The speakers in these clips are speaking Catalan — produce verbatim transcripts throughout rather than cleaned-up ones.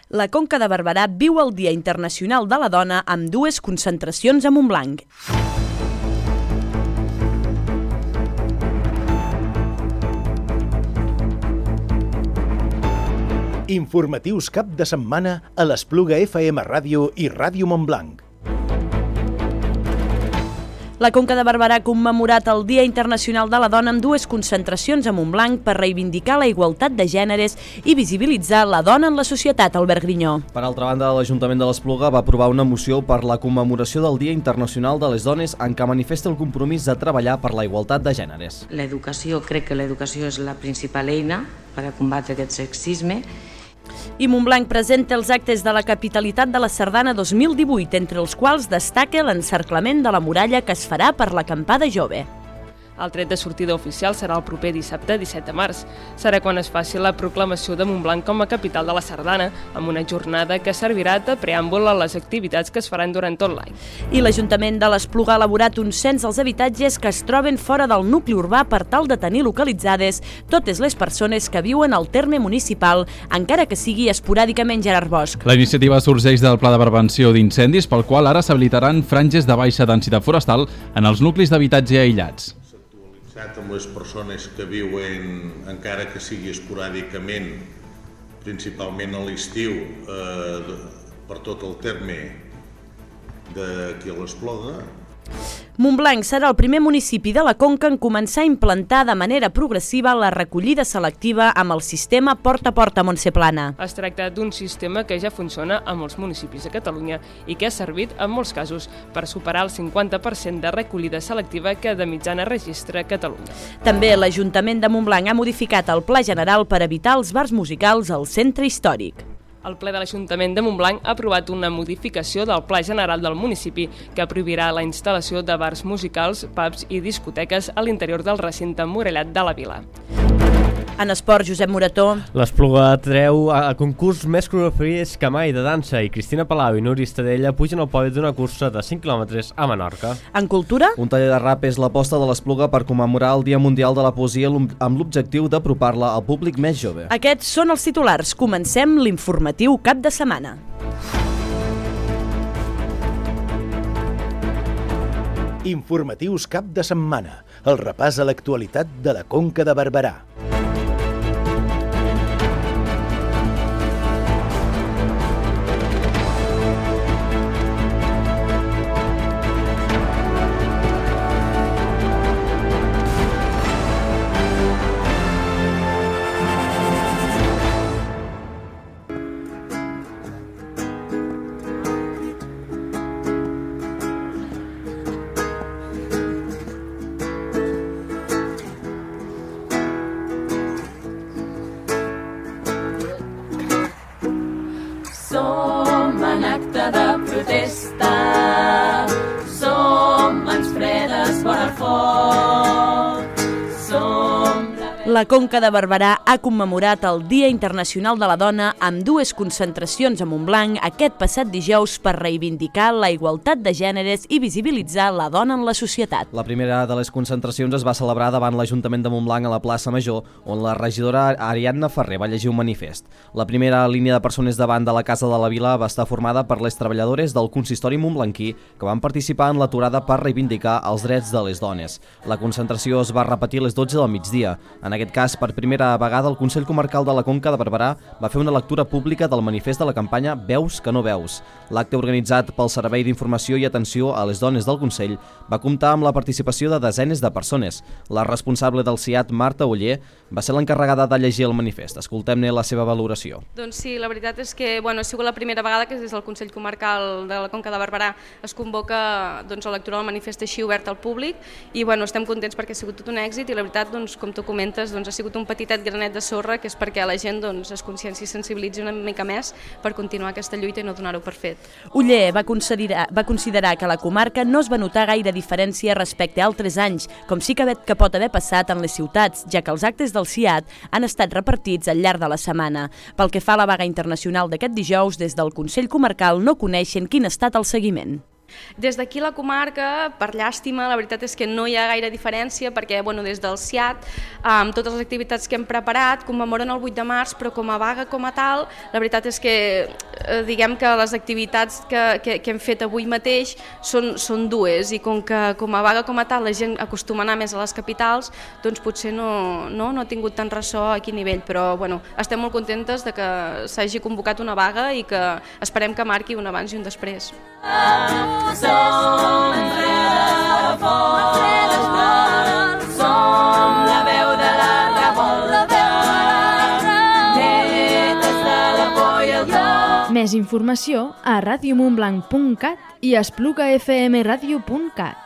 La Conca de Barberà viu el Dia Internacional de la Dona amb dues concentracions a Montblanc. Informatius cap de setmana a l'Espluga F M Ràdio i Ràdio Montblanc. La Conca de Barberà ha commemorat el Dia Internacional de la Dona amb dues concentracions a Montblanc per reivindicar la igualtat de gèneres i visibilitzar la dona en la societat, Albert Grinyó. Per altra banda, l'Ajuntament de l'Espluga va aprovar una moció per la commemoració del Dia Internacional de les Dones en què manifesta el compromís de treballar per la igualtat de gèneres. L'educació, crec que l'educació és la principal eina per a combatre aquest sexisme. I Montblanc presenta els actes de la capitalitat de la Sardana dos mil divuit, entre els quals destaca l'encerclament de la muralla que es farà per l'acampada jove. El tret de sortida oficial serà el proper dissabte disset de març. Serà quan es faci la proclamació de Montblanc com a capital de la Sardana, amb una jornada que servirà de preàmbul a les activitats que es faran durant tot l'any. I l'Ajuntament de l'Espluga ha elaborat un cens als habitatges que es troben fora del nucli urbà per tal de tenir localitzades totes les persones que viuen al terme municipal, encara que sigui esporàdicament, Gerard Bosch. La iniciativa sorgeix del Pla de Prevenció d'Incendis, pel qual ara s'habilitaran franges de baixa densitat forestal en els nuclis d'habitatge aïllats. Amb les persones que viuen, encara que sigui esporàdicament, principalment a l'estiu, eh, per tot el terme d'aquí a l'Espluga. Montblanc serà el primer municipi de la Conca en començar a implantar de manera progressiva la recollida selectiva amb el sistema porta a porta a Montseplana. Es tracta d'un sistema que ja funciona a molts municipis de Catalunya i que ha servit en molts casos per superar el cinquanta per cent de recollida selectiva que de mitjana registra Catalunya. També l'Ajuntament de Montblanc ha modificat el Pla General per evitar els bars musicals al centre històric. El ple de l'Ajuntament de Montblanc ha aprovat una modificació del Pla General del municipi que prohibirà la instal·lació de bars musicals, pubs i discoteques a l'interior del recinte emmurallat de la vila. En esport, Josep Morató. L'Espluga treu a concurs més coreografies que mai de dansa i Cristina Palau i Núria Estadella pugen al podi d'una cursa de cinc quilòmetres a Menorca. En cultura? Un taller de rap és l'aposta de l'Espluga per commemorar el Dia Mundial de la Poesia amb l'objectiu d'apropar-la al públic més jove. Aquests són els titulars. Comencem l'informatiu cap de setmana. Informatius cap de setmana. El repàs a l'actualitat de la Conca de Barberà. Som en acte de protesta, som mans fredes vora el foc, som... La Conca de Barberà ha commemorat el Dia Internacional de la Dona amb dues concentracions a Montblanc aquest passat dijous per reivindicar la igualtat de gèneres i visibilitzar la dona en la societat. La primera de les concentracions es va celebrar davant l'Ajuntament de Montblanc a la plaça Major, on la regidora Ariadna Ferrer va llegir un manifest. La primera línia de persones davant de la Casa de la Vila va estar formada per les treballadores del consistori montblanquí que van participar en l'aturada per reivindicar els drets de les dones. La concentració es va repetir a les dotze del migdia. En aquest cas, per primera vegada, el Consell Comarcal de la Conca de Barberà va fer una lectura pública del manifest de la campanya Veus que no veus. L'acte organitzat pel Servei d'Informació i Atenció a les Dones del Consell va comptar amb la participació de desenes de persones. La responsable del C I A T, Marta Oller, va ser l'encarregada de llegir el manifest. Escoltem-ne la seva valoració. Doncs sí, la veritat és que bueno, ha sigut la primera vegada que des del Consell Comarcal de la Conca de Barberà es convoca doncs, la lectura del manifest així obert al públic i bueno, estem contents perquè ha sigut tot un èxit i la veritat, doncs, com tu comentes, doncs, ha sigut un petitet granet de sorra que és perquè la gent doncs, es conscienci i sensibilitzi una mica més per continuar aquesta lluita i no donar-ho per fet. Oller va considerar, va considerar que a la comarca no es va notar gaire diferència respecte a altres anys, com sí que, que pot haver passat en les ciutats, ja que els actes del C I A T han estat repartits al llarg de la setmana. Pel que fa a la vaga internacional d'aquest dijous, des del Consell Comarcal no coneixen quin ha estat el seguiment. Des d'aquí la comarca, per llàstima, la veritat és que no hi ha gaire diferència perquè bueno, des del S I A T, amb totes les activitats que hem preparat, commemoren el vuit de març, però com a vaga com a tal, la veritat és que eh, diguem que les activitats que, que, que hem fet avui mateix són, són dues i com que com a vaga com a tal la gent acostuma a anar més a les capitals, doncs potser no, no, no ha tingut tant ressò aquí a nivell, però bueno, estem molt contentes de que s'hagi convocat una vaga i que esperem que marqui un abans i un després. Som Fredes Fort, som la veu de la revolta, netes de la por i el do. Més informació a radio montblanc punt cat i a espluga f m radio punt cat.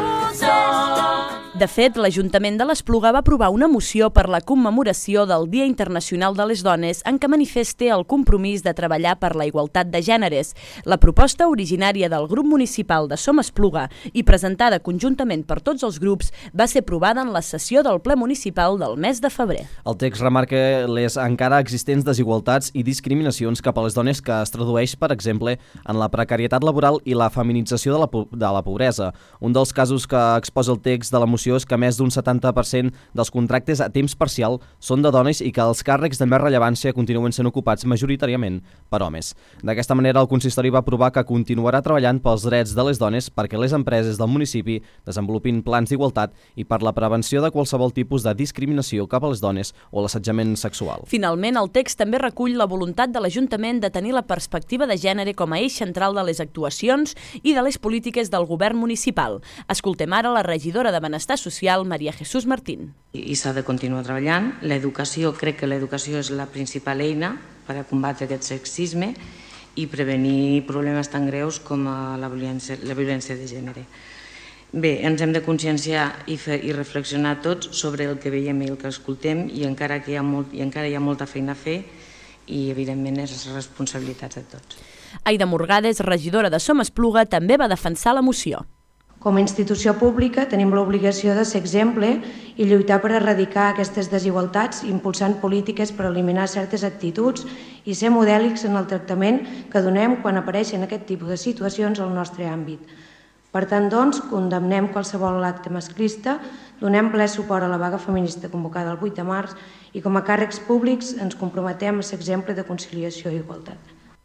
De fet, l'Ajuntament de l'Espluga va aprovar una moció per la commemoració del Dia Internacional de les Dones en què manifeste el compromís de treballar per la igualtat de gèneres. La proposta, originària del grup municipal de Som Espluga i presentada conjuntament per tots els grups, va ser aprovada en la sessió del ple municipal del mes de febrer. El text remarca les encara existents desigualtats i discriminacions cap a les dones que es tradueix, per exemple, en la precarietat laboral i la feminització de la, de la pobresa. Un dels casos que exposa el text de la moció és que més d'un setanta per cent dels contractes a temps parcial són de dones i que els càrrecs de més rellevància continuen sent ocupats majoritàriament per homes. D'aquesta manera, el consistori va aprovar que continuarà treballant pels drets de les dones perquè les empreses del municipi desenvolupin plans d'igualtat i per la prevenció de qualsevol tipus de discriminació cap a les dones o l'assetjament sexual. Finalment, el text també recull la voluntat de l'Ajuntament de tenir la perspectiva de gènere com a eix central de les actuacions i de les polítiques del govern municipal. Escoltem ara la regidora de Benestar Social, Maria Jesús Martín. I s'ha de continuar treballant. L'educació, crec que l'educació és la principal eina per a combatre aquest sexisme i prevenir problemes tan greus com la violència, la violència de gènere. Bé, ens hem de conscienciar i, fer, i reflexionar tots sobre el que veiem i el que escoltem i encara, que hi ha molt, i encara hi ha molta feina a fer i, evidentment, és responsabilitat de tots. Aida Morgades, regidora de Som Espluga, també va defensar la moció. Com a institució pública tenim l'obligació de ser exemple i lluitar per erradicar aquestes desigualtats impulsant polítiques per eliminar certes actituds i ser modèlics en el tractament que donem quan apareixen aquest tipus de situacions al nostre àmbit. Per tant, doncs, condemnem qualsevol acte masclista, donem ple suport a la vaga feminista convocada el vuit de març i com a càrrecs públics ens comprometem a ser exemple de conciliació i igualtat.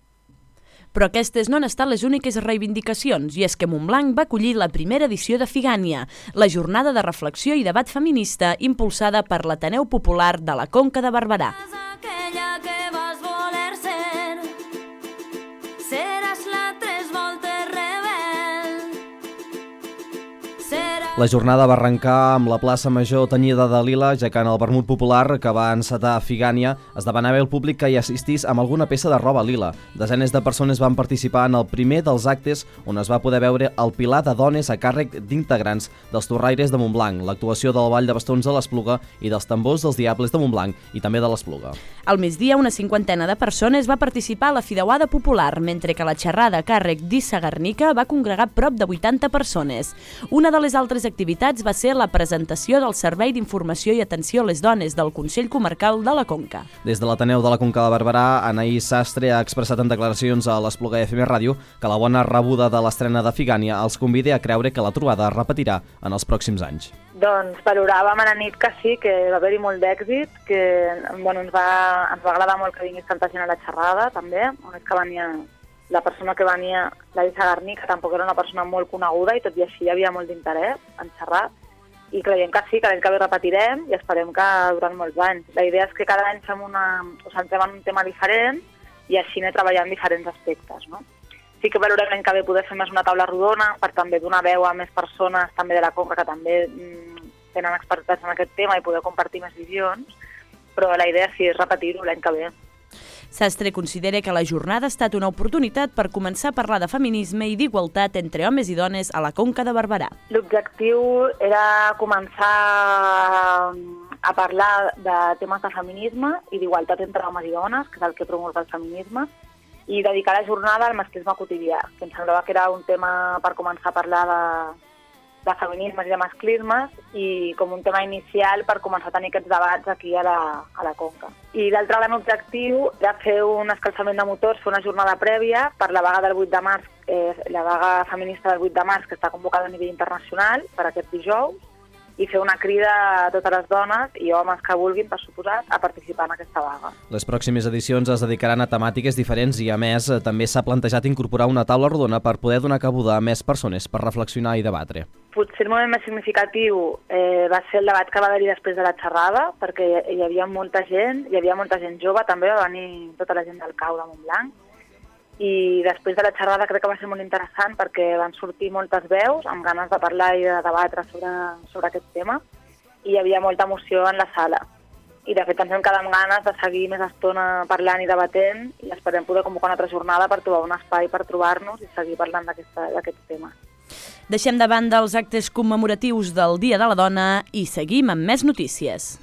Però aquestes no han estat les úniques reivindicacions, i és que Montblanc va acollir la primera edició de Figània, la jornada de reflexió i debat feminista impulsada per l'Ateneu Popular de la Conca de Barberà. Aquella que vas voler ser, seràs la tres voltes rebel. La jornada va arrencar amb la plaça Major tenyida de lila, ja que en el vermut popular que va encetar a Figània es demanava al públic que hi assistís amb alguna peça de roba lila. Desenes de persones van participar en el primer dels actes on es va poder veure el pilar de dones a càrrec d'integrants dels Torraires de Montblanc, l'actuació del Ball de Bastons de l'Espluga i dels tambors dels Diables de Montblanc i també de l'Espluga. Al migdia, una cinquantena de persones va participar a la fideuada popular, mentre que la xerrada a càrrec d'Issa Garnica va congregar prop de vuitanta persones. Una de les altres activitats va ser la presentació del Servei d'Informació i Atenció a les Dones del Consell Comarcal de la Conca. Des de l'Ateneu de la Conca de Barberà, Anaïs Sastre ha expressat en declaracions a l'Espluga F M Ràdio que la bona rebuda de l'estrena de Figània els convida a creure que la trobada es repetirà en els pròxims anys. Doncs valoràvem a la nit que sí, que va haver-hi molt d'èxit, que bueno, ens, va, ens va agradar molt que vingués tanta gent a la xerrada, també, on és que venia la persona que venia, la Isa Garní, que tampoc era una persona molt coneguda i tot i així hi havia molt d'interès en xerrar, i creiem que sí, que l'any que ve repetirem i esperem que durant molts anys. La idea és que cada any fem una, o centrem en un tema diferent i així anem treballant diferents aspectes, no? Sí que valorem l'any que ve poder fer més una taula rodona per també donar veu a més persones també de la Conca que també mm, tenen expertats en aquest tema i poder compartir més visions, però la idea sí és repetir-ho l'any que ve. Sastre considera que la jornada ha estat una oportunitat per començar a parlar de feminisme i d'igualtat entre homes i dones a la Conca de Barberà. L'objectiu era començar a parlar de temes de feminisme i d'igualtat entre homes i dones, que és el que promulga el feminisme, i dedicar la jornada al masclisme quotidià, que em semblava que era un tema per començar a parlar de, de feminismes i de masclismes i com un tema inicial per començar a tenir aquests debats aquí a la, a la Conca. I l'altre gran objectiu era fer un escalfament de motors, fer una jornada prèvia per la vaga del vuit de març, eh, la vaga feminista del vuit de març que està convocada a nivell internacional per aquest dijous, i fer una crida a totes les dones i homes que vulguin, per suposat, a participar en aquesta vaga. Les pròximes edicions es dedicaran a temàtiques diferents i, a més, també s'ha plantejat incorporar una taula rodona per poder donar cabuda a més persones per reflexionar i debatre. Potser el moment més significatiu eh, va ser el debat que va haver-hi després de la xerrada, perquè hi havia molta gent, hi havia molta gent jove, també va venir tota la gent del C A U de Montblanc, i després de la xerrada crec que va ser molt interessant perquè van sortir moltes veus amb ganes de parlar i de debatre sobre, sobre aquest tema, i hi havia molta emoció en la sala. I de fet ens hem quedat amb ganes de seguir més estona parlant i debatent, i esperem poder convocar una altra jornada per trobar un espai per trobar-nos i seguir parlant d'aquests temes. Deixem de banda els actes commemoratius del Dia de la Dona i seguim amb més notícies.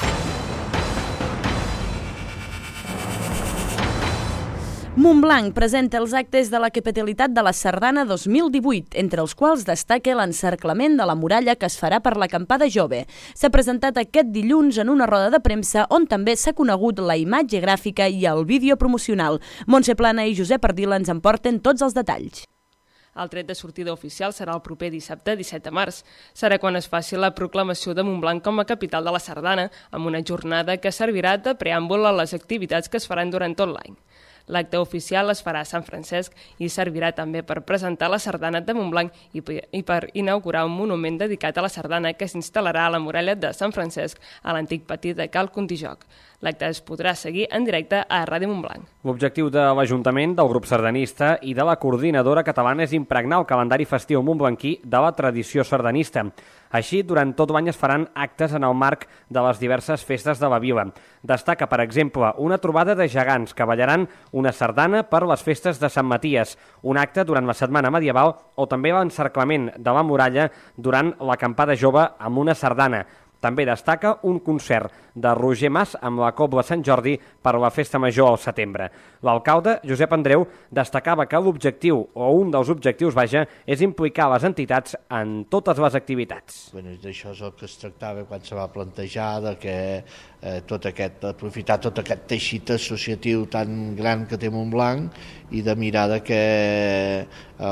Montblanc presenta els actes de la capitalitat de la Sardana dos mil divuit, entre els quals destaca l'encerclament de la muralla que es farà per l'acampada jove. S'ha presentat aquest dilluns en una roda de premsa on també s'ha conegut la imatge gràfica i el vídeo promocional. Montse Plana i Josep Ardila ens en porten tots els detalls. El tret de sortida oficial serà el proper dissabte disset de març. Serà quan es faci la proclamació de Montblanc com a capital de la Sardana, amb una jornada que servirà de preàmbul a les activitats que es faran durant tot l'any. L'acte oficial es farà a Sant Francesc i servirà també per presentar la sardana de Montblanc i per inaugurar un monument dedicat a la sardana que s'instal·larà a la muralla de Sant Francesc, a l'antic patí de Cal Contijoc. L'acte es podrà seguir en directe a Ràdio Montblanc. L'objectiu de l'Ajuntament, del grup sardanista i de la coordinadora catalana és impregnar el calendari festiu montblanquí de la tradició sardanista. Així, durant tot l'any es faran actes en el marc de les diverses festes de la vila. Destaca, per exemple, una trobada de gegants que ballaran una sardana per les festes de Sant Maties, un acte durant la setmana medieval o també l'encerclament de la muralla durant l'acampada jove amb una sardana. També destaca un concert de Roger Mas amb la Cobla Sant Jordi per la Festa Major al setembre. L'alcalde, Josep Andreu, destacava que l'objectiu, o un dels objectius, vaja, és implicar les entitats en totes les activitats. Bueno, d'això és el que es tractava quan se va plantejar, de que eh, tot aquest, aprofitar tot aquest teixit associatiu tan gran que té Montblanc i de mirar de que eh,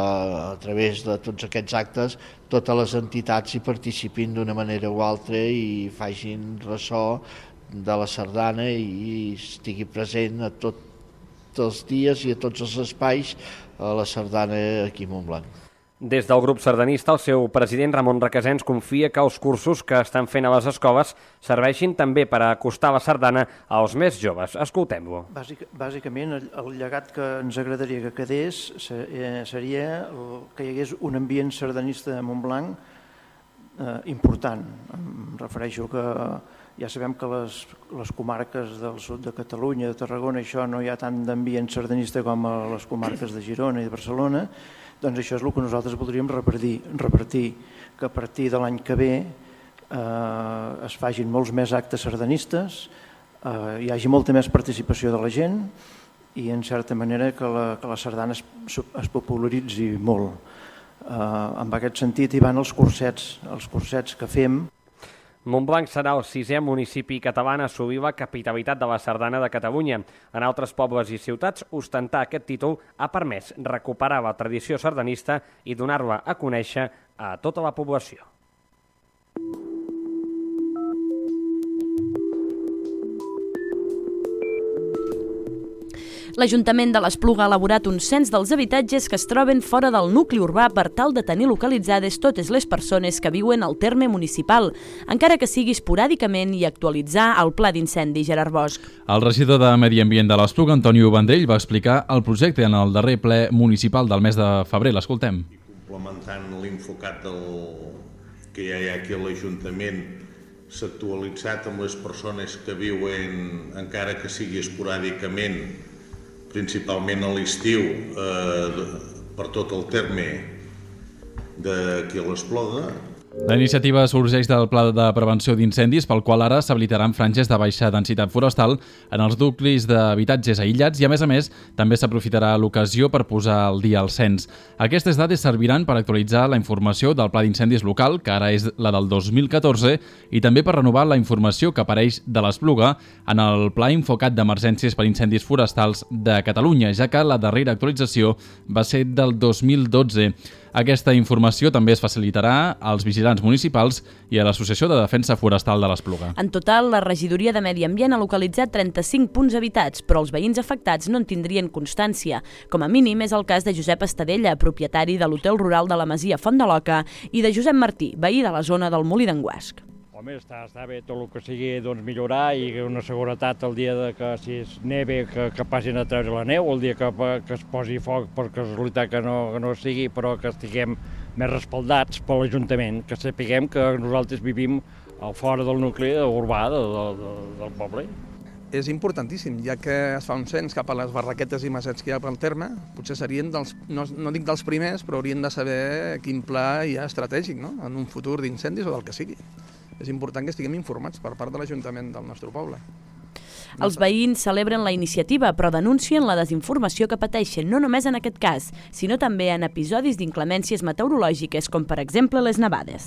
a través de tots aquests actes totes les entitats hi participin d'una manera o altra i facin ressò de la sardana i estigui present a tots els dies i a tots els espais a la sardana aquí a Montblanc. Des del grup sardanista, el seu president Ramon Requesens confia que els cursos que estan fent a les escoles serveixin també per acostar la sardana als més joves. Escoltem-lo. Bàsic, bàsicament, el, el llegat que ens agradaria que quedés seria el, que hi hagués un ambient sardanista a Montblanc eh, important. Em refereixo que ja sabem que les, les comarques del sud de Catalunya, de Tarragona, això no hi ha tant d'ambient sardanista com a les comarques de Girona i de Barcelona. Doncs això és el que nosaltres voldríem repartir, repartir que a partir de l'any que ve eh, es facin molts més actes sardanistes, eh, hi hagi molta més participació de la gent i en certa manera que la, que la sardana es, es popularitzi molt. Eh, en aquest sentit hi van els cursets, els cursets que fem. Montblanc serà el sisè municipi català a assolir la capitalitat de la sardana de Catalunya. En altres pobles i ciutats, ostentar aquest títol ha permès recuperar la tradició sardanista i donar-la a conèixer a tota la població. L'Ajuntament de l'Espluga ha elaborat un cens dels habitatges que es troben fora del nucli urbà per tal de tenir localitzades totes les persones que viuen al terme municipal, encara que sigui esporàdicament, i actualitzar el pla d'incendi. Gerard Bosch. El regidor de Medi Ambient de l'Espluga, Antonio Vendrell, va explicar el projecte en el darrer ple municipal del mes de febrer. L'escoltem. Complementant l'infocat del... que ja hi ha aquí a l'Ajuntament, s'ha actualitzat amb les persones que viuen, encara que sigui esporàdicament, principalment a l'estiu, eh, per tot el terme d'aquí a l'Espluga. La iniciativa sorgeix del Pla de Prevenció d'Incendis, pel qual ara s'habilitaran franges de baixa densitat forestal en els nuclis d'habitatges aïllats i, a més a més, també s'aprofitarà l'ocasió per posar al dia el cens. Aquestes dades serviran per actualitzar la informació del Pla d'Incendis local, que ara és la del dos mil catorze, i també per renovar la informació que apareix de l'Espluga en el Pla Infocat d'Emergències per Incendis Forestals de Catalunya, ja que la darrera actualització va ser del dos mil dotze. Aquesta informació també es facilitarà als vigilants municipals i a l'Associació de Defensa Forestal de l'Espluga. En total, la regidoria de Medi Ambient ha localitzat trenta-cinc punts habitats, però els veïns afectats no en tindrien constància. Com a mínim és el cas de Josep Estadella, propietari de l'hotel rural de la Masia Font de l'Oca, i de Josep Martí, veí de la zona del Molí d'en Guasc. Home, està, està bé tot el que sigui doncs, millorar i una seguretat el dia de que si és neve que, que passin a treure la neu, el dia que, que es posi foc per casualitat que no, que no sigui, però que estiguem més respaldats per l'Ajuntament, que sapiguem que nosaltres vivim al fora del nucli urbà de, de, de, del poble. És importantíssim, ja que es fa un cens cap a les barraquetes i massets que hi ha pel terme, potser serien dels, no, no dic dels primers, però haurien de saber quin pla hi ha estratègic, no?, en un futur d'incendis o del que sigui. És important que estiguem informats per part de l'Ajuntament del nostre poble. Els veïns celebren la iniciativa, però denuncien la desinformació que pateixen no només en aquest cas, sinó també en episodis d'inclemències meteorològiques, com per exemple les nevades.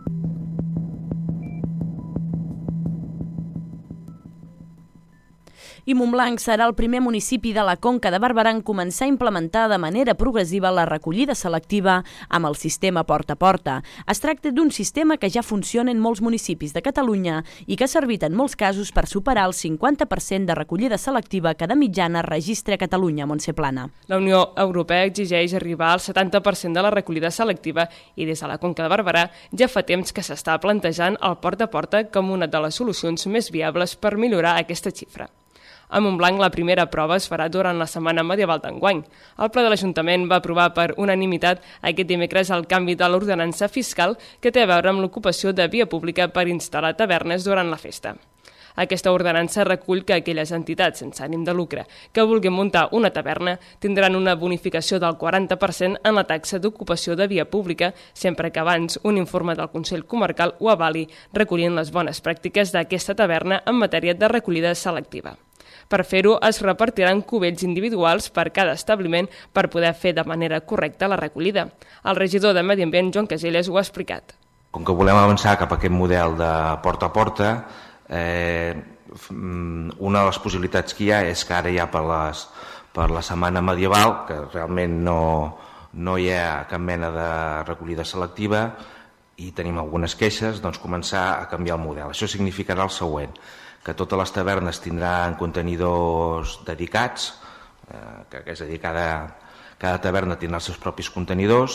I Montblanc serà el primer municipi de la Conca de Barberà en començar a implementar de manera progressiva la recollida selectiva amb el sistema porta a porta. Es tracta d'un sistema que ja funciona en molts municipis de Catalunya i que ha servit en molts casos per superar el cinquanta per cent de recollida selectiva que de mitjana registra Catalunya, Montse Plana. La Unió Europea exigeix arribar al setanta per cent de la recollida selectiva i des de la Conca de Barberà ja fa temps que s'està plantejant el porta a porta com una de les solucions més viables per millorar aquesta xifra. A Montblanc la primera prova es farà durant la Setmana Medieval d'enguany. El ple de l'Ajuntament va aprovar per unanimitat aquest dimecres el canvi de l'ordenança fiscal que té a veure amb l'ocupació de via pública per instal·lar tavernes durant la festa. Aquesta ordenança recull que aquelles entitats sense ànim de lucre que vulguin muntar una taverna tindran una bonificació del quaranta per cent en la taxa d'ocupació de via pública, sempre que abans un informe del Consell Comarcal ho avali, recollint les bones pràctiques d'aquesta taverna en matèria de recollida selectiva. Per fer-ho, es repartiran cubells individuals per cada establiment per poder fer de manera correcta la recollida. El regidor de Medi Ambient, Joan Casellas, ho ha explicat. Com que volem avançar cap a aquest model de porta a porta, eh, una de les possibilitats que hi ha és que ara ja per, les, per la Setmana Medieval, que realment no, no hi ha cap mena de recollida selectiva i tenim algunes queixes, doncs començar a canviar el model. Això significarà el següent, que totes les tavernes tindran contenidors dedicats, eh, que és a dir, cada, cada taverna tindrà els seus propis contenidors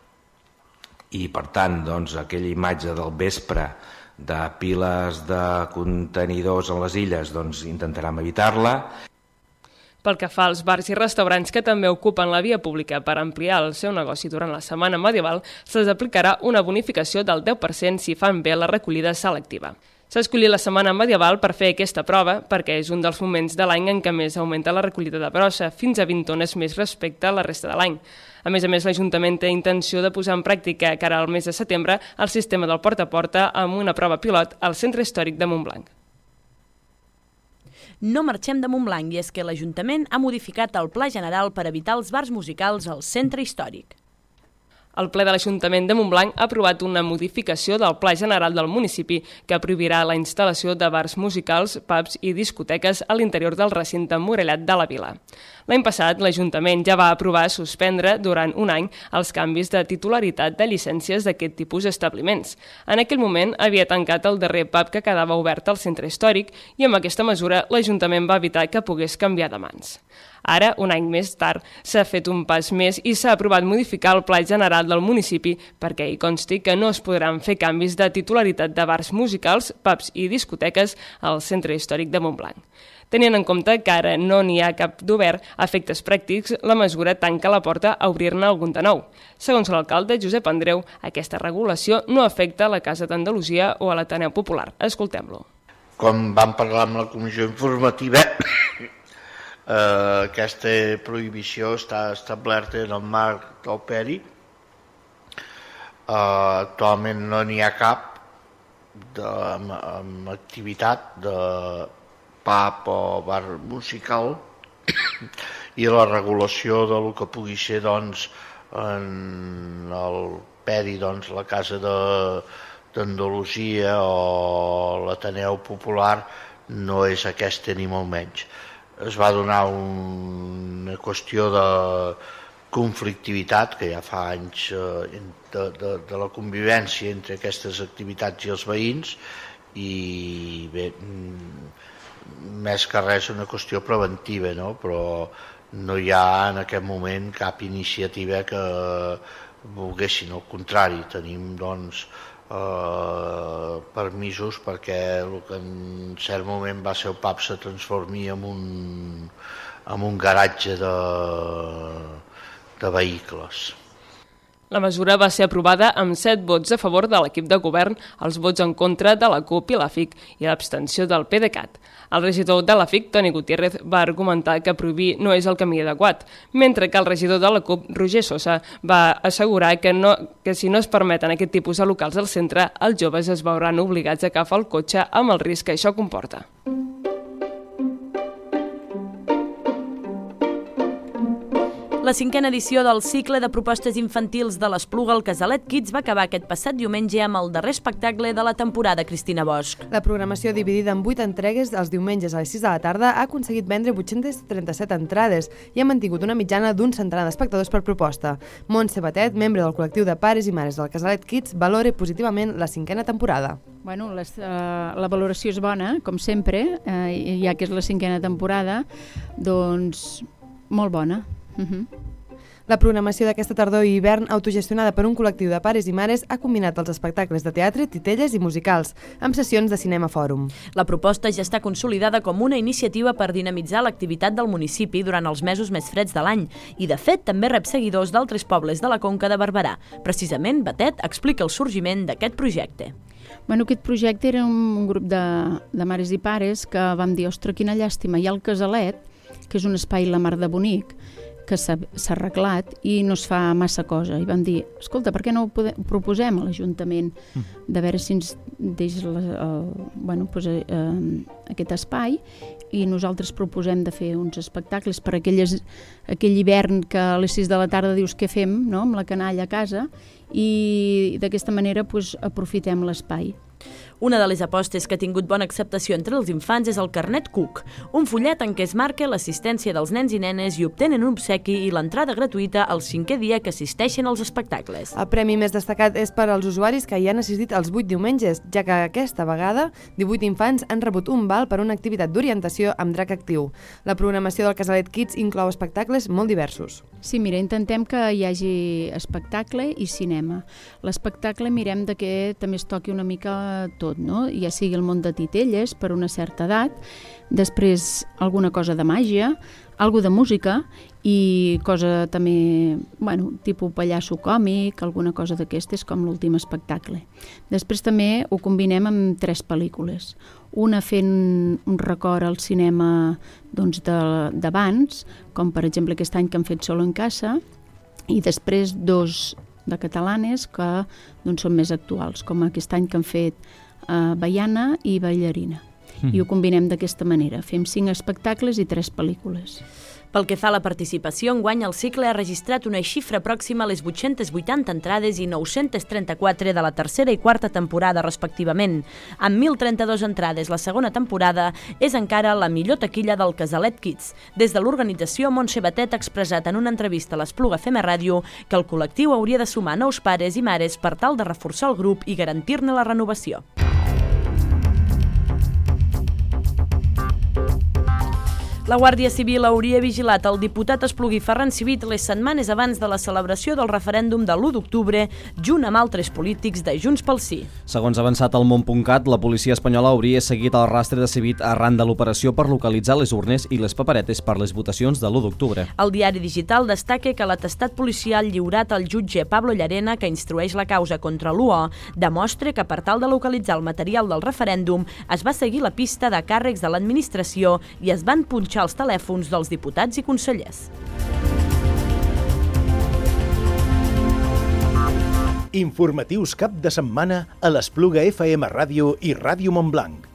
i, per tant, doncs, aquella imatge del vespre de piles de contenidors en les illes, doncs, intentarem evitar-la. Pel que fa als bars i restaurants que també ocupen la via pública per ampliar el seu negoci durant la Setmana Medieval, se'ls aplicarà una bonificació del deu per cent si fan bé la recollida selectiva. S'ha escollit la Setmana Medieval per fer aquesta prova perquè és un dels moments de l'any en què més augmenta la recollida de brossa, fins a vint tones més respecte a la resta de l'any. A més a més, l'Ajuntament té intenció de posar en pràctica cara al mes de setembre el sistema del porta a porta amb una prova pilot al Centre Històric de Montblanc. No marxem de Montblanc i és que l'Ajuntament ha modificat el Pla General per evitar els bars musicals al Centre Històric. El ple de l'Ajuntament de Montblanc ha aprovat una modificació del Pla General del municipi que prohibirà la instal·lació de bars musicals, pubs i discoteques a l'interior del recinte emmurallat de la vila. L'any passat, l'Ajuntament ja va aprovar suspendre durant un any els canvis de titularitat de llicències d'aquest tipus d'establiments. En aquell moment havia tancat el darrer pub que quedava obert al centre històric i amb aquesta mesura l'Ajuntament va evitar que pogués canviar de mans. Ara, un any més tard, s'ha fet un pas més i s'ha aprovat modificar el Pla General del municipi perquè hi consti que no es podran fer canvis de titularitat de bars musicals, pubs i discoteques al centre històric de Montblanc. Tenint en compte que ara no n'hi ha cap d'obert, a efectes pràctics, la mesura tanca la porta a obrir-ne algun de nou. Segons l'alcalde Josep Andreu, aquesta regulació no afecta a la Casa d'Andalusia o a l'Ateneu Popular. Escoltem-lo. Com vam parlar amb la comissió informativa, eh, aquesta prohibició està establerta en el marc del P E R I, Uh, actualment no n'hi ha cap de, amb, amb activitat de pub o bar musical i la regulació de lo que pugui ser doncs, en el Peri, doncs, la Casa d'Andalusia o l'Ateneu Popular no és aquesta ni molt menys. Es va donar una qüestió de conflictivitat, que ja fa anys de, de, de la convivència entre aquestes activitats i els veïns, i bé, més que res una qüestió preventiva, no? Però no hi ha en aquest moment cap iniciativa que volguessin, al contrari, tenim doncs eh, permisos perquè el que en cert moment va ser el pub se transformi en un, en un garatge de de vehicles. La mesura va ser aprovada amb set vots a favor de l'equip de govern, els vots en contra de la CUP i la F I C i l'abstenció del PDeCAT. El regidor de la F I C, Toni Gutiérrez, va argumentar que prohibir no és el camí adequat, mentre que el regidor de la CUP, Roger Sosa, va assegurar que, no, que si no es permeten aquest tipus de locals al centre, els joves es veuran obligats a agafar el cotxe amb el risc que això comporta. La cinquena edició del cicle de propostes infantils de l'Espluga al Casalet Kids va acabar aquest passat diumenge amb el darrer espectacle de la temporada, Cristina Bosch. La programació, dividida en vuit entregues els diumenges a les sis de la tarda, ha aconseguit vendre vuit-centes trenta-set entrades i ha mantingut una mitjana d'un centenar d'espectadors per proposta. Montse Batet, membre del col·lectiu de pares i mares del Casalet Kids, valora positivament la cinquena temporada. Bueno, les, uh, la valoració és bona, com sempre, uh, ja que és la cinquena temporada, doncs molt bona. Uh-huh. La programació d'aquesta tardor i hivern, autogestionada per un col·lectiu de pares i mares, ha combinat els espectacles de teatre, titelles i musicals, amb sessions de cinema fòrum. La proposta ja està consolidada com una iniciativa per dinamitzar l'activitat del municipi durant els mesos més freds de l'any i, de fet, també rep seguidors d'altres pobles de la Conca de Barberà. Precisament, Batet explica el sorgiment d'aquest projecte. Bueno, aquest projecte era un grup de, de mares i pares que vam dir, ostres, quina llàstima, hi ha el Casalet, que és un espai la mar de bonic, que s'ha arreglat i no es fa massa cosa. I vam dir, escolta, per què no ho, podem, ho proposem a l'Ajuntament de veure si ens deix la, el, bueno, pues, eh, aquest espai, i nosaltres proposem de fer uns espectacles per aquelles, aquell hivern que a les sis de la tarda dius què fem, no?, amb la canalla a casa, i d'aquesta manera pues, aprofitem l'espai. Una de les apostes que ha tingut bona acceptació entre els infants és el Carnet Cook, un fullet en què es marca l'assistència dels nens i nenes i obtenen un obsequi i l'entrada gratuïta el cinquè dia que assisteixen als espectacles. El premi més destacat és per als usuaris que hi han assistit els vuit diumenges, ja que aquesta vegada divuit infants han rebut un val per una activitat d'orientació amb drac actiu. La programació del Casalet Kids inclou espectacles molt diversos. Sí, mira, intentem que hi hagi espectacle i cinema. L'espectacle mirem de que també es toqui una mica tot, no? Ja sigui el món de titelles per una certa edat, després alguna cosa de màgia, algo de música i cosa també, bueno, tipus pallasso còmic, alguna cosa d'aquestes com l'últim espectacle. Després també ho combinem amb tres pel·lícules. Una fent un record al cinema doncs, d'abans, com per exemple aquest any que han fet Solo en Casa, i després dos de catalanes que doncs, són més actuals, com aquest any que han fet Uh, Baiana i Ballarina. Mm. I ho combinem d'aquesta manera. Fem cinc espectacles i tres pel·lícules. Pel que fa a la participació, enguany el cicle ha registrat una xifra pròxima a les vuit-centes vuitanta entrades i nou-centes trenta-quatre de la tercera i quarta temporada, respectivament. Amb mil trenta-dues entrades, la segona temporada és encara la millor taquilla del Casalet Kids. Des de l'organització, Montse Batet ha expressat en una entrevista a l'Espluga F M Ràdio que el col·lectiu hauria de sumar nous pares i mares per tal de reforçar el grup i garantir-ne la renovació. La Guàrdia Civil hauria vigilat el diputat esplugui Ferran Civit les setmanes abans de la celebració del referèndum de l'u d'octubre, junt amb altres polítics de Junts pel Sí. Segons ha avançat el món punt cat, la policia espanyola hauria seguit el rastre de Civit arran de l'operació per localitzar les urnes i les paperetes per les votacions de l'u d'octubre. El diari digital destaca que l'atestat policial lliurat al jutge Pablo Llarena, que instrueix la causa contra l'U O, demostra que per tal de localitzar el material del referèndum es va seguir la pista de càrrecs de l'administració i es van punxar els telèfons dels diputats i consellers. Informatius cap de setmana a l'Espluga F M Ràdio i Ràdio Montblanc.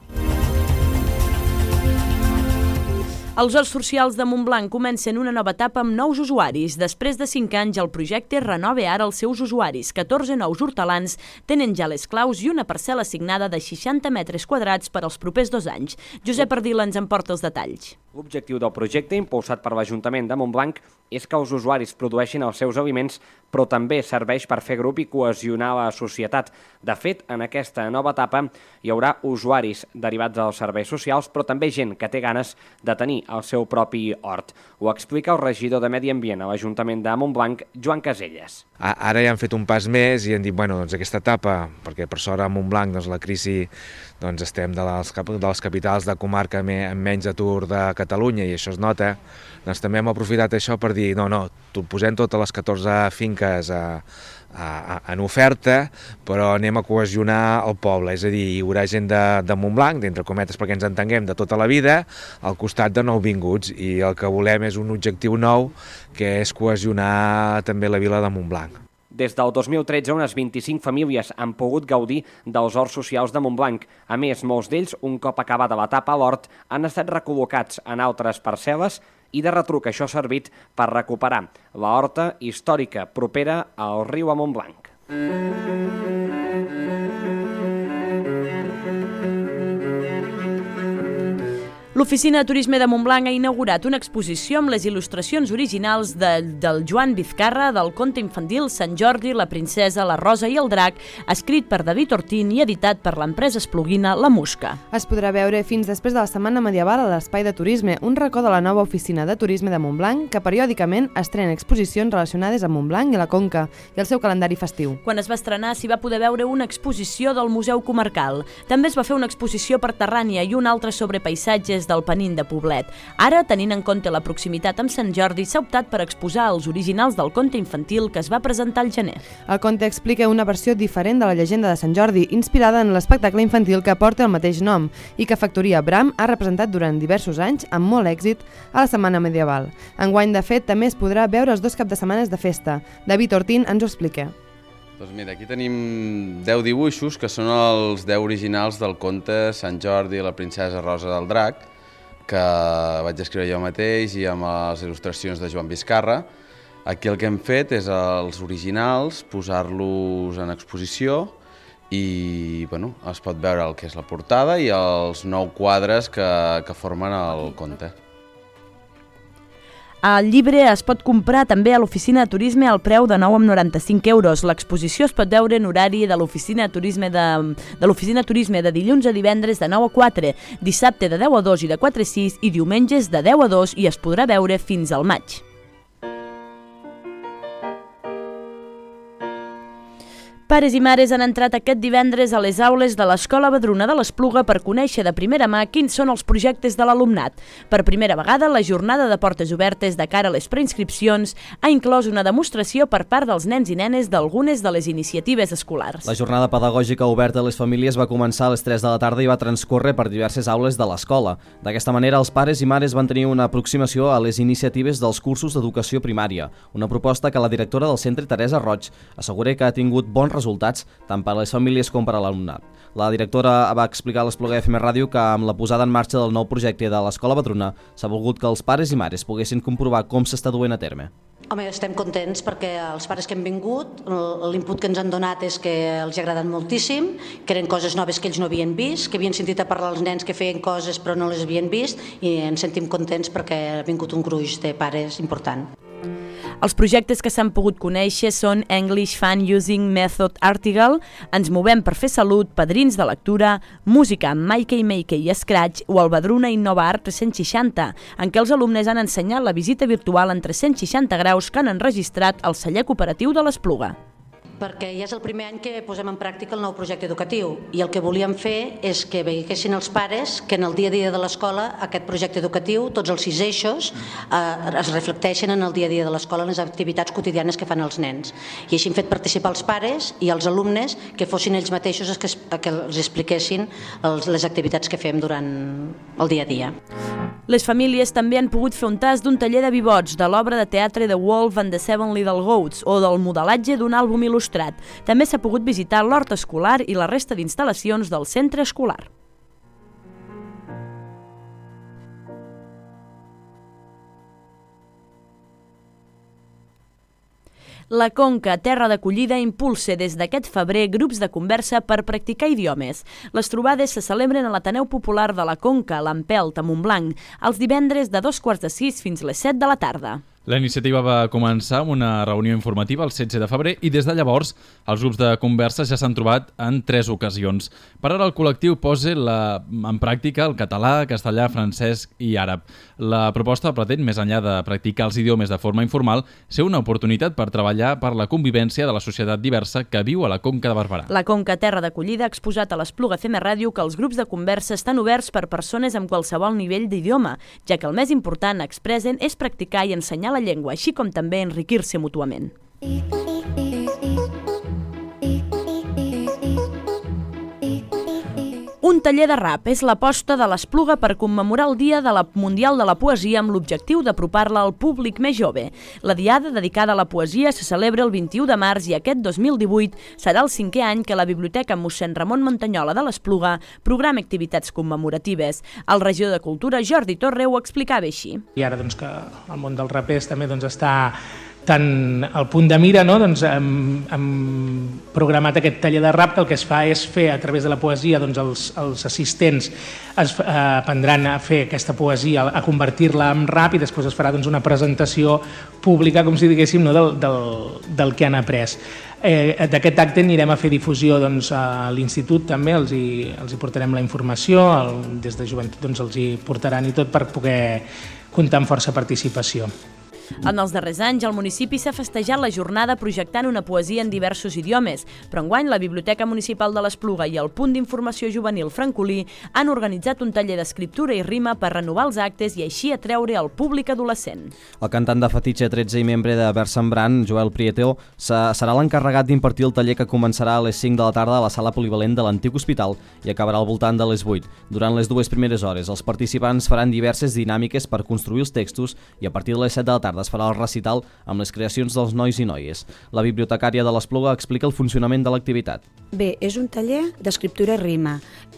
Els Horts Socials de Montblanc comencen una nova etapa amb nous usuaris. Després de cinc anys, el projecte renova ara els seus usuaris. catorze nous hortelans tenen ja les claus i una parcel·la assignada de seixanta metres quadrats per als propers dos anys. Josep Ardila ens en porta els detalls. L'objectiu del projecte, impulsat per l'Ajuntament de Montblanc, és que els usuaris produeixin els seus aliments, però també serveix per fer grup i cohesionar la societat. De fet, en aquesta nova etapa hi haurà usuaris derivats dels serveis socials, però també gent que té ganes de tenir el seu propi hort. Ho explica el regidor de Medi Ambient a l'Ajuntament de Montblanc, Joan Caselles. Ara ja han fet un pas més i han dit, bueno, doncs aquesta etapa, perquè per sort a Montblanc doncs, la crisi, doncs estem de les, de les capitals de comarca amb menys atur de Catalunya i això es nota, doncs també hem aprofitat això per dir, no, no, posem totes les catorze finques a, a, a, en oferta, però anem a cohesionar el poble, és a dir, hi haurà gent de, de Montblanc, d'entre cometes perquè ens entenguem, de tota la vida, al costat de nouvinguts, i el que volem és un objectiu nou, que és cohesionar també la vila de Montblanc. Des del dos mil tretze, unes vint-i-cinc famílies han pogut gaudir dels horts socials de Montblanc. A més, molts d'ells, un cop acabada l'etapa a l'hort, han estat recol·locats en altres parcel·les i de retruc això ha servit per recuperar la horta històrica propera al riu a Montblanc. L'Oficina de Turisme de Montblanc ha inaugurat una exposició amb les il·lustracions originals de, del Joan Vizcarra, del conte infantil Sant Jordi, la princesa, la rosa i el drac, escrit per David Ortín i editat per l'empresa espluguina La Musca. Es podrà veure fins després de la Setmana Medieval a l'Espai de Turisme, un racó de la nova Oficina de Turisme de Montblanc, que periòdicament estrena exposicions relacionades amb Montblanc i la Conca i el seu calendari festiu. Quan es va estrenar s'hi va poder veure una exposició del Museu Comarcal. També es va fer una exposició per Terrània i una altra sobre paisatges del Penín de Poblet. Ara, tenint en compte la proximitat amb Sant Jordi, s'ha optat per exposar els originals del conte infantil que es va presentar al gener. El conte explica una versió diferent de la llegenda de Sant Jordi, inspirada en l'espectacle infantil que porta el mateix nom i que Factoria Bram ha representat durant diversos anys amb molt èxit a la Setmana Medieval. Enguany, de fet, també es podrà veure els dos caps de setmanes de festa. David Ortín ens ho explica. Doncs mira, aquí tenim deu dibuixos que són els deu originals del conte Sant Jordi i la princesa Rosa del Drac, que vaig escriure jo mateix i amb les il·lustracions de Joan Vizcarra. Aquí el que hem fet és els originals, posar-los en exposició i bueno, es pot veure el que és la portada i els nou quadres que, que formen el conte. El llibre es pot comprar també a l'Oficina de Turisme al preu de nou coma noranta-cinc euros. L'exposició es pot veure en horari de l'Oficina de Turisme de, de l'Oficina de Turisme de dilluns a divendres de nou a quatre, dissabte de deu a dos i de quatre a sis i diumenges de deu a dos i es podrà veure fins al maig. Pares i mares han entrat aquest divendres a les aules de l'Escola Badruna de l'Espluga per conèixer de primera mà quins són els projectes de l'alumnat. Per primera vegada, la jornada de portes obertes de cara a les preinscripcions ha inclòs una demostració per part dels nens i nenes d'algunes de les iniciatives escolars. La jornada pedagògica oberta a les famílies va començar a les tres de la tarda i va transcórrer per diverses aules de l'escola. D'aquesta manera, els pares i mares van tenir una aproximació a les iniciatives dels cursos d'educació primària, una proposta que la directora del centre, Teresa Roig, assegura que ha tingut bons resultats resultats tant per a les famílies com per a l'alumnat. La directora va explicar a l'Espluga F M Ràdio que amb la posada en marxa del nou projecte de l'Escola Badruna s'ha volgut que els pares i mares poguessin comprovar com s'està duent a terme. Home, estem contents perquè els pares que han vingut, l'input que ens han donat és que els ha agradat moltíssim, que eren coses noves que ells no havien vist, que havien sentit a parlar els nens que feien coses però no les havien vist i ens sentim contents perquè ha vingut un gruix de pares important. Els projectes que s'han pogut conèixer són English Fan Using Method Article, Ens movem per fer salut, Padrins de lectura, Música amb Mikey Makey i Scratch o el Badruna Innova Art tres-cents seixanta, en què els alumnes han ensenyat la visita virtual en tres-cents seixanta graus que han enregistrat al celler cooperatiu de l'Espluga. Perquè ja és el primer any que posem en pràctica el nou projecte educatiu i el que volíem fer és que veiessin els pares que en el dia a dia de l'escola aquest projecte educatiu, tots els sis eixos, eh, es reflecteixen en el dia a dia de l'escola en les activitats quotidianes que fan els nens. I així hem fet participar els pares i els alumnes que fossin ells mateixos que, que els expliquessin els, les activitats que fem durant el dia a dia. Les famílies també han pogut fer un tast d'un taller de bivots, de l'obra de teatre The Wolf and the Seven Little Goats o del modelatge d'un àlbum il·lustrat. També s'ha pogut visitar l'hort escolar i la resta d'instal·lacions del centre escolar. La Conca, terra d'acollida, impulsa des d'aquest febrer grups de conversa per practicar idiomes. Les trobades se celebren a l'Ateneu Popular de la Conca, a l'Empelt, a Montblanc, els divendres de dos quarts de sis fins les set de la tarda. La iniciativa va començar amb una reunió informativa el setze de febrer i des de llavors els grups de conversa ja s'han trobat en tres ocasions. Per ara el col·lectiu posa la, en pràctica el català, castellà, francès i àrab. La proposta pretén, més enllà de practicar els idiomes de forma informal, ser una oportunitat per treballar per la convivència de la societat diversa que viu a la Conca de Barberà. La Conca, terra d'acollida, ha exposat a l'Espluga F M Ràdio que els grups de conversa estan oberts per persones amb qualsevol nivell d'idioma, ja que el més important, expressen, és practicar i ensenyar la llengua, així com també enriquir-se mútuament. Un taller de rap és l'aposta de l'Espluga per commemorar el Dia de la Mundial de la Poesia amb l'objectiu d'apropar-la al públic més jove. La diada dedicada a la poesia se celebra el vint-i-u de març i aquest dos mil divuit serà el cinquè any que la Biblioteca mossèn Ramon Montanyola de l'Espluga programa activitats commemoratives. El regidor de Cultura, Jordi Torre, ho explicava així. I ara doncs, que el món dels rapers també doncs, està tant al punt de mira, no? doncs, hem, hem programat aquest taller de rap que el que es fa és fer a través de la poesia, doncs, els, els assistents es, eh, aprendran a fer aquesta poesia, a convertir-la en rap i després es farà doncs, una presentació pública, com si diguéssim, no? del, del, del que han après. Eh, D'aquest acte anirem a fer difusió doncs, a l'institut també, els hi, els hi portarem la informació, el, des de joventut doncs, els hi portaran i tot per poder comptar amb força participació. En els darrers anys, el municipi s'ha festejat la jornada projectant una poesia en diversos idiomes, però enguany la Biblioteca Municipal de l'Espluga i el Punt d'Informació Juvenil Francolí han organitzat un taller d'escriptura i rima per renovar els actes i així atreure el públic adolescent. El cantant de Fetitxe tretze i membre de Versembrant, Joel Prieto, serà l'encarregat d'impartir el taller que començarà a les cinc de la tarda a la sala polivalent de l'antic hospital i acabarà al voltant de les vuit. Durant les dues primeres hores, els participants faran diverses dinàmiques per construir els textos i a partir de les set de la tarda es farà el recital amb les creacions dels nois i noies. La bibliotecària de l'Espluga explica el funcionament de l'activitat. Bé, és un taller d'escriptura i rima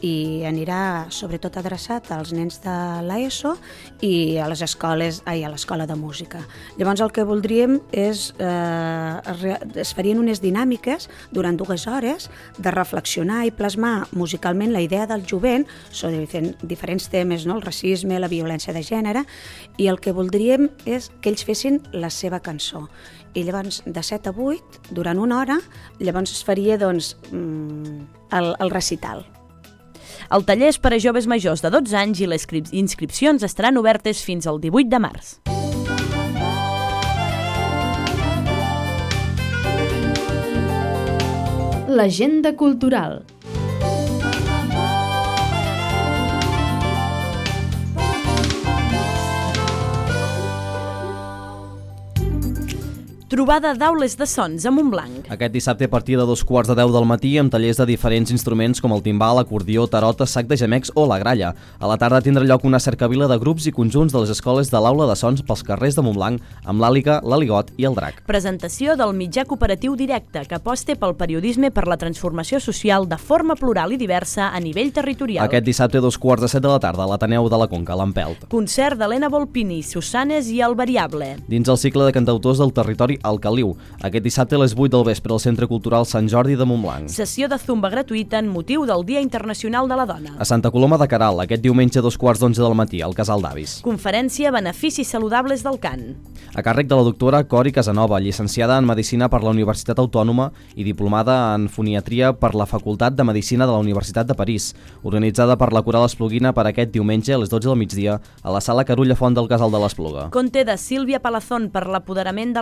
i anirà sobretot adreçat als nens de l'ESO i a les escoles, ai, a l'escola de música. Llavors el que voldríem és, eh, es farien unes dinàmiques durant dues hores de reflexionar i plasmar musicalment la idea del jovent sobre diferents temes, no? El racisme, la violència de gènere, i el que voldríem és que ells fessin la seva cançó. I llavors, de set a vuit, durant una hora, llavors es faria doncs, el, el recital. El taller és per a joves majors de dotze anys i les inscripcions estaran obertes fins al divuit de març. L'agenda cultural. Trobada d'aules de sons a Montblanc. Aquest dissabte a partir de dos quarts de deu del matí amb tallers de diferents instruments com el timbal, acordió, tarota, sac de gemecs o la gralla. A la tarda tindrà lloc una cercavila de grups i conjunts de les escoles de l'aula de sons pels carrers de Montblanc amb l'Àliga, l'Aligot i el Drac. Presentació del mitjà cooperatiu Directe que aposta pel periodisme per la transformació social de forma plural i diversa a nivell territorial. Aquest dissabte a dos quarts de set de la tarda a l'Ateneu de la Conca, a l'Empelt. Concert d'Helena Volpini, Susanes i El Variable. Dins el cicle de cantautors del territori al Caliu, aquest dissabte a les vuit del vespre al Centre Cultural Sant Jordi de Montblanc. Sessió de zumba gratuïta en motiu del Dia Internacional de la Dona. A Santa Coloma de Queralt, aquest diumenge a dos quarts d'onze del matí, al Casal d'Avis. Conferència Beneficis saludables del cant. A càrrec de la doctora Cori Casanova, llicenciada en Medicina per la Universitat Autònoma i diplomada en Foniatria per la Facultat de Medicina de la Universitat de París, organitzada per la Coral Espluguina per aquest diumenge a les dotze del migdia a la Sala Carulla Font del Casal de l'Espluga. Conte de Sílvia Palazón per l'apoderament de la dona,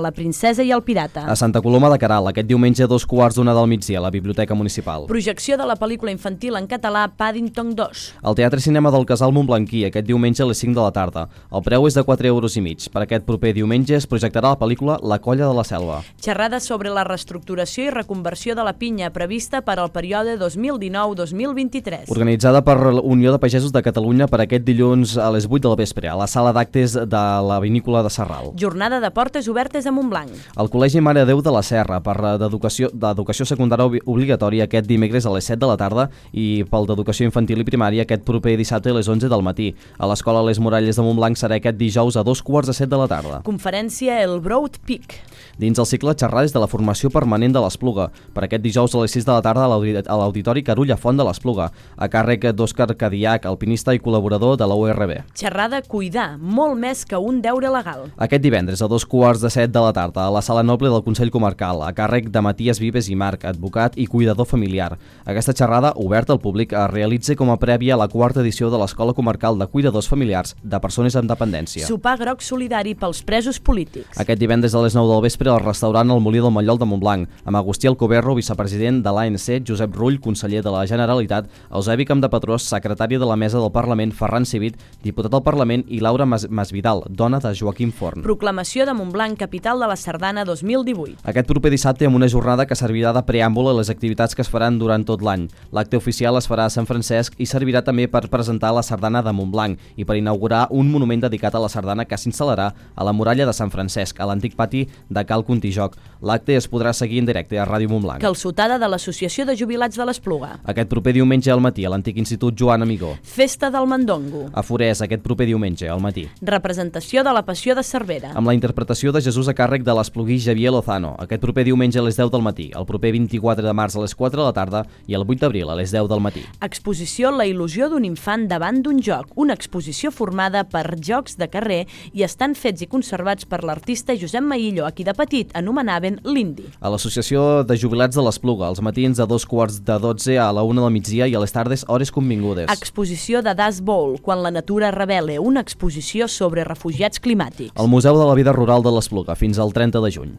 La princesa i el pirata. A Santa Coloma de Queralt, aquest diumenge a dos quarts d'una del migdia, a la Biblioteca Municipal. Projecció de la pel·lícula infantil en català Paddington dos. Al Teatre Cinema del Casal Montblanquí, aquest diumenge a les cinc de la tarda. El preu és de quatre euros i mig. Per aquest proper diumenge es projectarà la pel·lícula La colla de la selva. Xerrada sobre la reestructuració i reconversió de la pinya prevista per al període dos mil dinou dos mil vint-i-tres. Organitzada per Unió de Pagesos de Catalunya per aquest dilluns a les vuit del vespre, a la sala d'actes de la vinícola de Sarral. Jornada de portes obertes a Montblanc. El Col·legi Mare de Déu de la Serra, per d'educació d'educació secundària obligatòria aquest dimecres a les set de la tarda i pel d'educació infantil i primària aquest proper dissabte a les onze del matí. A l'Escola Les Muralles de Montblanc serà aquest dijous a dos quarts de set de la tarda. Conferència El Broad Peak. Dins el cicle xerrades de la formació permanent de l'Espluga, per aquest dijous a les sis de la tarda a l'Auditori Carulla Font de l'Espluga, a càrrec d'Òscar Cadillac, alpinista i col·laborador de la U R B. Xerrada Cuidar, molt més que un deure legal. Aquest divendres a dos quarts de set de la tarda a la Sala Noble del Consell Comarcal, a càrrec de Matías Vives i Marc, advocat i cuidador familiar. Aquesta xerrada, oberta al públic, es realitza com a prèvia a la quarta edició de l'Escola Comarcal de Cuidadors Familiars de Persones amb Dependència. Sopar groc solidari pels presos polítics. Aquest divendres a les nou del vespre al restaurant El Molí del Mallol de Montblanc, amb Agustí Alcoberro, vicepresident de l'A N C, Josep Rull, conseller de la Generalitat, Eusebi Campdepatrós, secretari de la Mesa del Parlament, Ferran Civit, diputat al Parlament, i Laura Mas Masvidal, dona de Joaquim Forn. Proclamació de Montblanc, capital de la Sardana dos mil divuit. Aquest proper dissabte amb una jornada que servirà de preàmbul a les activitats que es faran durant tot l'any. L'acte oficial es farà a Sant Francesc i servirà també per presentar la Sardana de Montblanc i per inaugurar un monument dedicat a la sardana que s'instal·larà a la muralla de Sant Francesc, a l'antic pati de Cal Contijoc. L'acte es podrà seguir en directe a Ràdio Montblanc. Calçotada de l'Associació de Jubilats de l'Espluga. Aquest proper diumenge al matí a l'antic Institut Joan Amigó. Festa del Mandongo. A Forès, aquest proper diumenge al matí. Representació de la Passió de Cervera. Amb la interpretació de Jesús a càrrec de l'espluguí Javier Lozano. Aquest proper diumenge a les deu del matí, el proper vint-i-quatre de març a les quatre de la tarda i el vuit d'abril a les deu del matí. Exposició La il·lusió d'un infant davant d'un joc. Una exposició formada per jocs de carrer i estan fets i conservats per l'artista Josep Maillo, a qui de petit anomenaven l'Indi. A l'Associació de Jubilats de l'Espluga, els matins de dos quarts de dotze a la una del migdia i a les tardes hores convingudes. Exposició de Das Bowl, quan la natura revela, una exposició sobre refugiats climàtics. Al Museu de la Vida Rural de l'Espluga, fins al trenta de juny.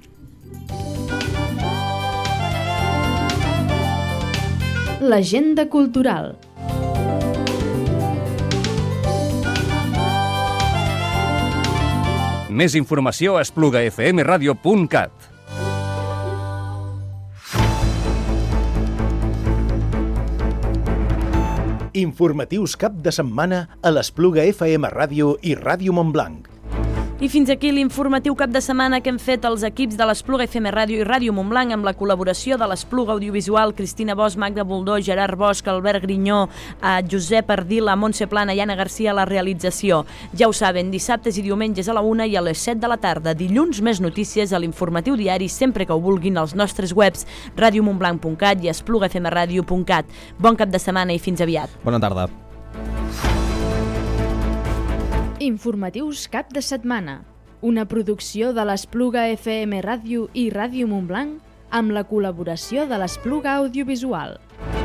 L'agenda cultural. Més informació a espluga f m radio punt cat. Informatius cap de setmana a l'Espluga F M Ràdio i Ràdio Montblanc. I fins aquí l'informatiu cap de setmana que hem fet els equips de l'Espluga F M Ràdio i Ràdio Montblanc amb la col·laboració de l'Espluga Audiovisual, Cristina Bosch, Magda Boldó, Gerard Bosch, Albert Grinyó, a Josep Ardila, Montse Plana i Anna Garcia a la realització. Ja ho saben, dissabtes i diumenges a la una i a les set de la tarda. Dilluns més notícies a l'informatiu diari sempre que ho vulguin als nostres webs ràdio montblanc punt cat i espluga f m ràdio punt cat. Bon cap de setmana i fins aviat. Bona tarda. Informatius cap de setmana. Una producció de l'Espluga F M Ràdio i Ràdio Montblanc amb la col·laboració de l'Espluga Audiovisual.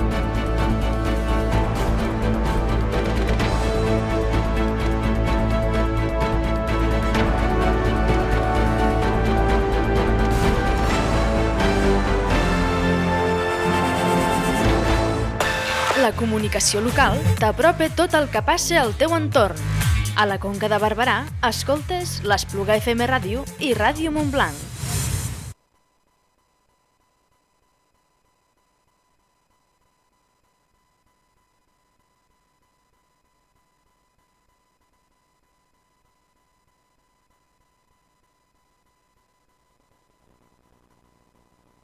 La comunicació local t'apropa tot el que passa al teu entorn. A la Conca de Barberà, escoltes l'Espluga F M Ràdio i Ràdio Montblanc.